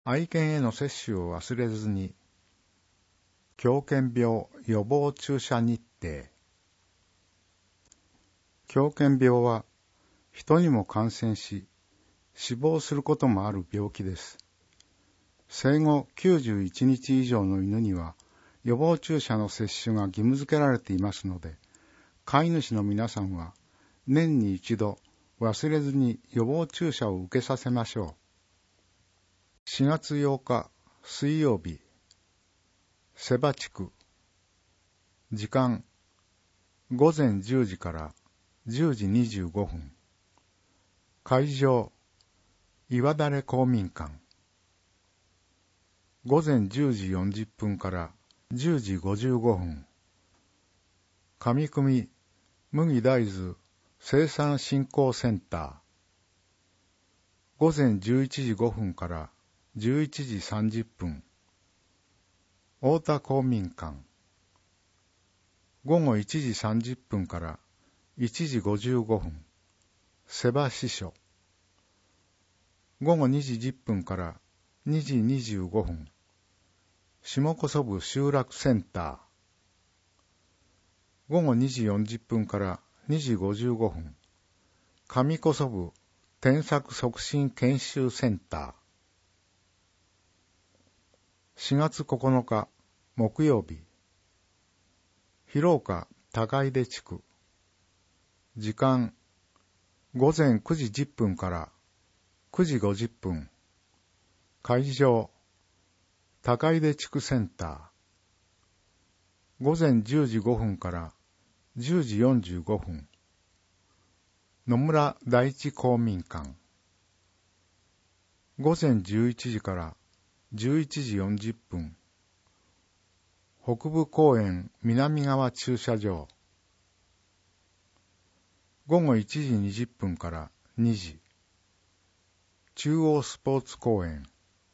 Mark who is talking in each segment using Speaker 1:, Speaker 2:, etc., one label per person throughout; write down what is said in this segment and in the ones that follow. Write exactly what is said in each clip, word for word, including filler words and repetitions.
Speaker 1: 愛犬への接種を忘れずに。狂犬病予防注射日程。狂犬病は人にも感染し死亡することもある病気です。生後きゅうじゅういちにち以上の犬には予防注射の接種が義務付けられていますので、飼い主の皆さんは年に一度忘れずに予防注射を受けさせましょう。しがつようか水曜日、瀬場地区。時間ごぜんじゅうじからじゅうじにじゅうごふん。会場岩垂公民館。ごぜんじゅうじよんじゅっぷんからじゅうじごじゅうごふん。上組麦大豆生産振興センター。ごぜんじゅういちじごふんからじゅういちじさんじゅっぷん。太田公民館。ごごいちじさんじゅっぷんからいちじごじゅうごふん。瀬場支所。ごごにじじゅっぷんからにじにじゅうごふん。下小曽部集落センター。ごごにじよんじゅっぷんからにじごじゅうごふん。上小曽部転作促進研修センター。しがつここのか木曜日。広岡高出地区。時間ごぜんくじじゅっぷんからくじごじゅっぷん。会場高出地区センター。ごぜんじゅうじごふんからじゅうじよんじゅうごふん。野村第一公民館。ごぜんじゅういちじからじゅういちじよんじゅっぷん。北部公園南側駐車場。ごごいちじにじゅっぷんからにじ。中央スポーツ公園。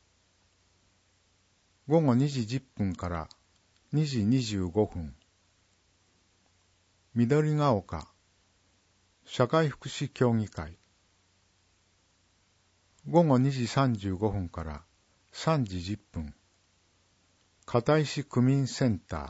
Speaker 1: ごごにじじゅっぷんからにじにじゅうごふん。緑が丘社会福祉協議会。ごごにじさんじゅうごふんからさんじじゅっぷん。片石区民センター。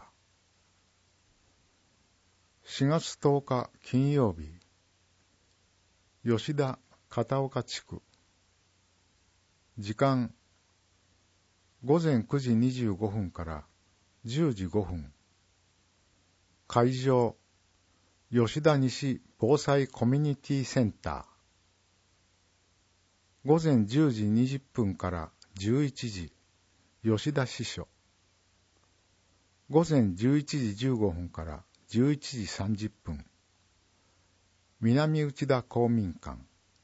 Speaker 1: しがつとおか金曜日。吉田片岡地区。時間ごぜんくじにじゅうごふんからじゅうじごふん。会場吉田西防災コミュニティセンター。ごぜんじゅうじにじゅっぷんからじゅういちじ吉田支所。ごぜんじゅういちじじゅうごふんからじゅういちじさんじゅっぷん。南内田公民館。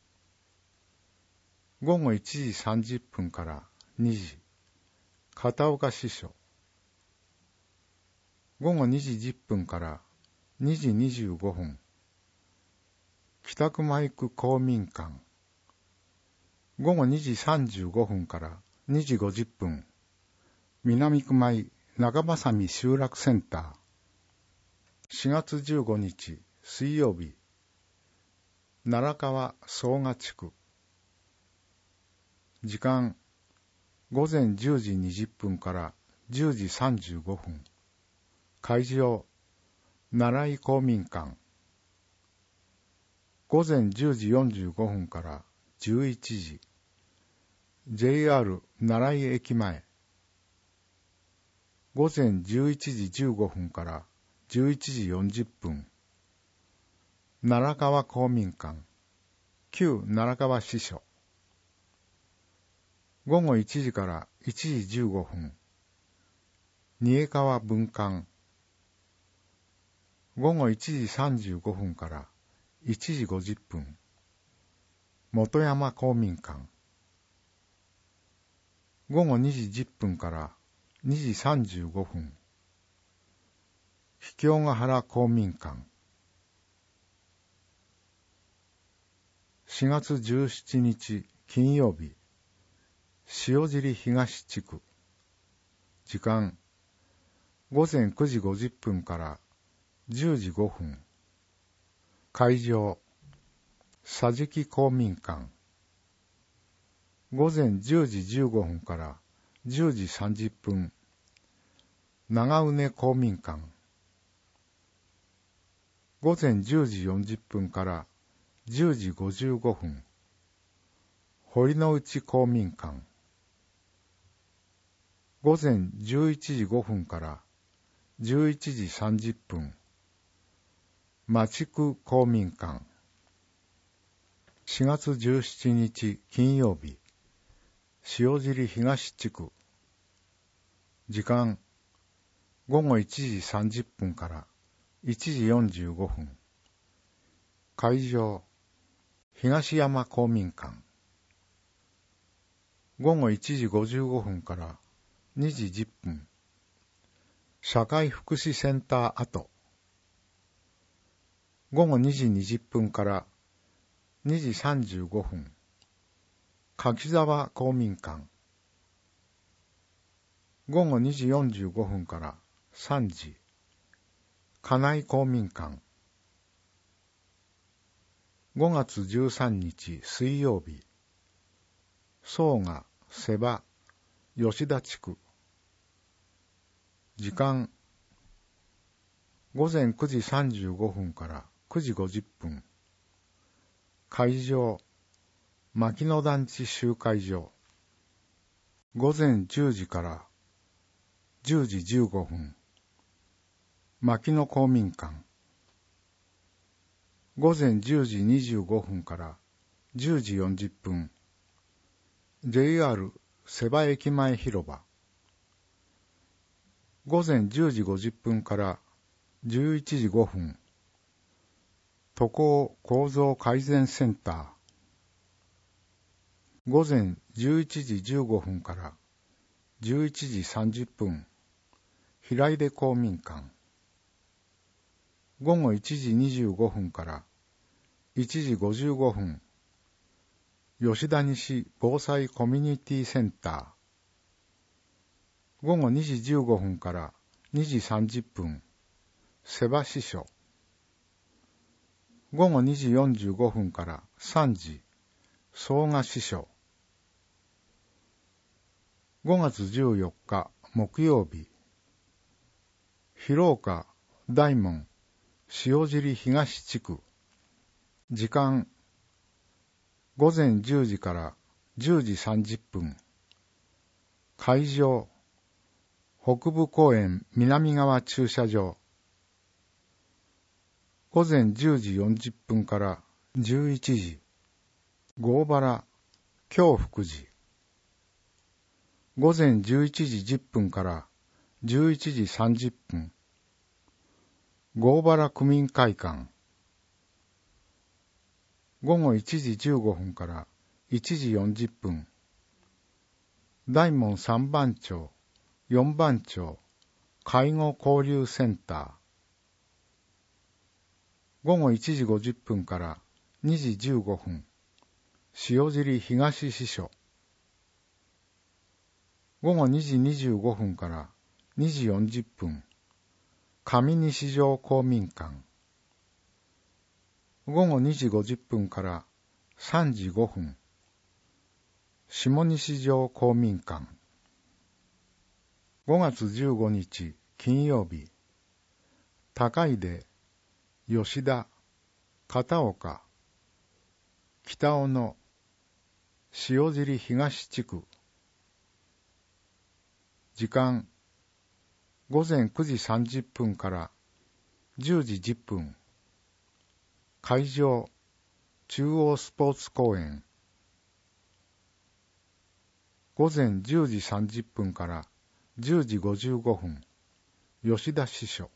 Speaker 1: ごごいちじさんじゅっぷんからにじ片岡支所。ごごにじじゅっぷんからにじにじゅうごふん。北区前区公民館。ごごにじさんじゅうごふんからにじごじゅっぷん。南区前長正見集落センター。しがつじゅうごにち水曜日。奈良川総賀地区。時間ごぜんじゅうじにじゅっぷんからじゅうじさんじゅうごふん。会場奈良井公民館。ごぜんじゅうじよんじゅうごふんからじゅういちじ。ジェイアール 奈良井駅前。ごぜんじゅういちじじゅうごふんからじゅういちじよんじゅっぷん。奈良川公民館。旧奈良川支所。ごごいちじからいちじじゅうごふん。仁江川分館。ごごいちじさんじゅうごふんからいちじごじゅっぷん。本山公民館。ごごにじじゅっぷんからにじさんじゅうごふん。秘境ヶ原公民館。しがつじゅうしちにち金曜日。塩尻東地区。時間ごぜんくじごじゅっぷんからじゅうじごふん。会場桟敷公民館。 午前じゅうじじゅうごふんからじゅうじさんじゅっぷん、長畝公民館。午前じゅうじよんじゅっぷんからじゅうじごじゅうごふん、堀之内公民館。午前じゅういちじごふんからじゅういちじさんじゅっぷん、町区公民館。しがつじゅうしちにち金曜日、塩尻東地区。時間、ごごいちじさんじゅっぷんからいちじよんじゅうごふん。会場、東山公民館。ごごいちじごじゅうごふんからにじじゅっぷん。社会福祉センター跡。ごごにじにじゅっぷんからにじさんじゅうごふん。柿沢公民館。ごごにじよんじゅうごふんからさんじ。金井公民館。ごがつじゅうさんにち水曜日、総賀、瀬場、吉田地区。時間、ごぜんくじさんじゅうごふんからくじごじゅっぷん。会場、牧野団地集会所。ごぜんじゅうじからじゅうじじゅうごふん。牧野公民館。ごぜんじゅうじにじゅうごふんからじゅうじよんじゅっぷん。ジェイアール 瀬場駅前広場。ごぜんじゅうじごじゅっぷんからじゅういちじごふん。都構構造改善センター。ごぜんじゅういちじじゅうごふんからじゅういちじさんじゅっぷん。平出公民館。ごごいちじにじゅうごふんからいちじごじゅうごふん。吉田西防災コミュニティセンター。ごごにじじゅうごふんからにじさんじゅっぷん。瀬場支所。ごごにじよんじゅうごふんからさんじ。総賀支所。ごがつじゅうよっか木曜日、広岡大門塩尻東地区。時間、ごぜんじゅうじからじゅうじさんじゅっぷん。会場、北部公園南側駐車場。ごぜんじゅうじよんじゅっぷんからじゅういちじ。郷原京福寺。ごぜんじゅういちじじゅっぷんからじゅういちじさんじゅっぷん。郷原区民会館。ごごいちじじゅうごふんからいちじよんじゅっぷん。大門さんばん町、よんばん町、介護交流センター。ごごいちじごじゅっぷんからにじじゅうごふん。塩尻東支所。ごごにじにじゅうごふんからにじよんじゅっぷん。上西条公民館。ごごにじごじゅっぷんからさんじごふん。下西条公民館。ごがつじゅうごにち金曜日、高出、吉田、片岡、北尾野、塩尻東地区。時間、ごぜんくじさんじゅっぷんからじゅうじじゅっぷん。会場、中央スポーツ公園。ごぜんじゅうじさんじゅっぷんからじゅうじごじゅうごふん。吉田支所。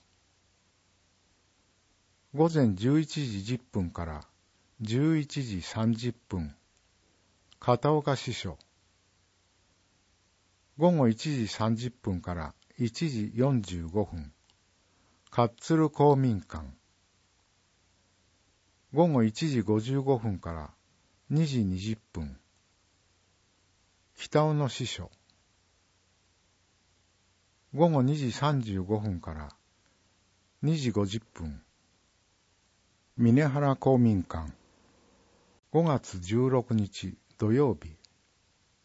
Speaker 1: ごぜんじゅういちじじゅっぷんからじゅういちじさんじゅっぷん。片岡支所。ごごいちじさんじゅっぷんからいちじよんじゅうごふん。勝鶴公民館。ごごいちじごじゅうごふんからにじにじゅっぷん。北尾野支所。ごごにじさんじゅうごふんからにじごじゅっぷん。峰原公民館。ごがつじゅうろくにち土曜日、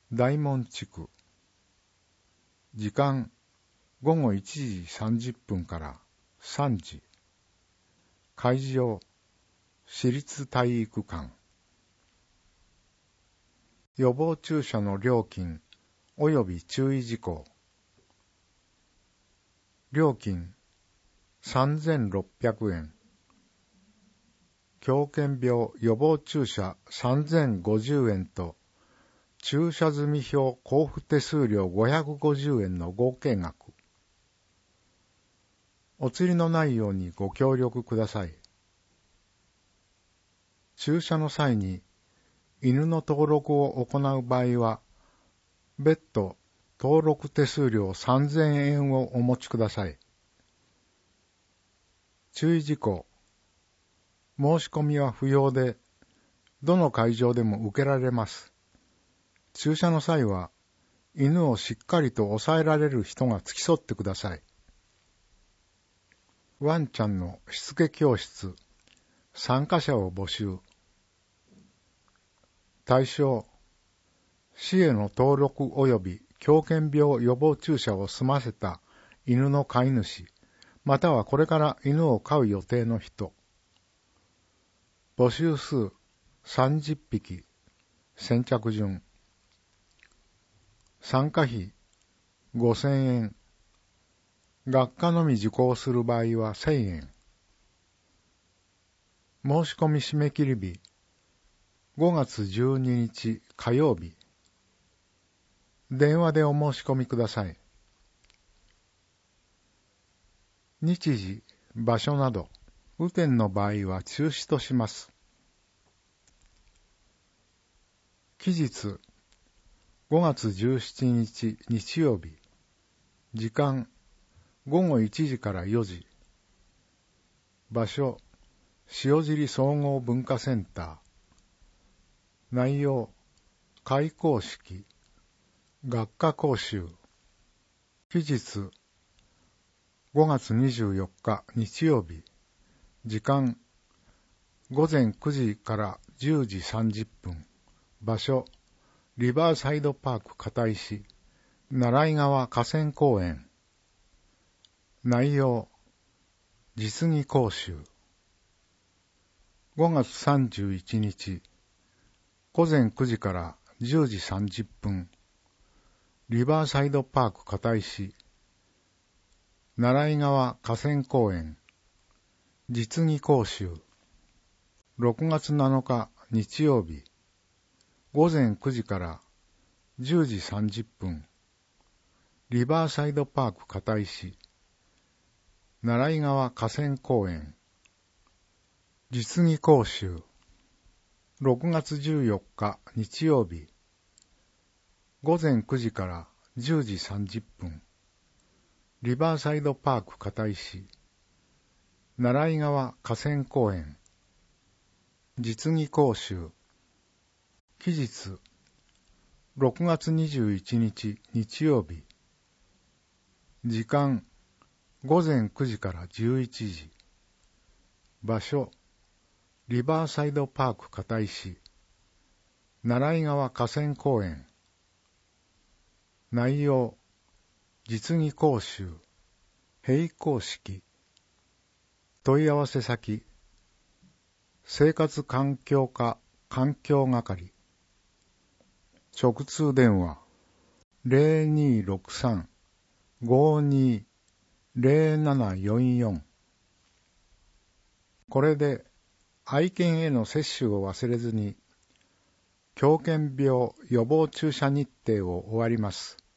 Speaker 1: 大門地区。時間ごごいちじさんじゅっぷんからさんじ。会場私立体育館。予防注射の料金及び注意事項。料金さんぜんろっぴゃくえん。狂犬病予防注射さんぜんごじゅうえんと注射済表交付手数料ごひゃくごじゅうえんの合計額。お釣りのないようにご協力ください。注射の際に犬の登録を行う場合は、別途登録手数料さんぜんえんをお持ちください。注意事項。申し込みは不要で、どの会場でも受けられます。注射の際は、犬をしっかりと抑えられる人が付き添ってください。ワンちゃんのしつけ教室、参加者を募集。対象、市への登録及び狂犬病予防注射を済ませた犬の飼い主、またはこれから犬を飼う予定の人。募集数さんじゅっぴき、先着順。参加費ごせんえん。学科のみ受講する場合はせんえん。申し込み締め切り日ごがつじゅうににち火曜日。電話でお申し込みください。日時、場所など、雨天の場合は中止とします。期日、ごがつじゅうしちにち日曜日。時間、ごごいちじからよじ。場所、塩尻総合文化センター。内容、開講式、学科講習。期日、ごがつにじゅうよっか日曜日。時間、ごぜんくじからじゅうじさんじゅっぷん。場所、リバーサイドパーク片石、習い川河川公園。内容、実技講習。ごがつさんじゅういちにち、ごぜんくじからじゅうじさんじゅっぷん。リバーサイドパーク片石、習い川河川公園。実技講習。ろくがつなのか日曜日。ごぜんくじからじゅうじさんじゅっぷん。リバーサイドパーク片石、習い川河川公園。実技講習。ろくがつじゅうよっか日曜日。ごぜんくじからじゅうじさんじゅっぷん。リバーサイドパーク片石、習い川河川公園。実技講習。期日、ろくがつにじゅういちにち日曜日。時間、ごぜんくじからじゅういちじ。場所、リバーサイドパーク片石、習い川河川公園。内容、実技講習、閉講式。問い合わせ先、生活環境課環境係。直通電話、ゼロにーろくさん ごーにー ゼロななよんよん。これで愛犬への接種を忘れずに、狂犬病予防注射日程を終わります。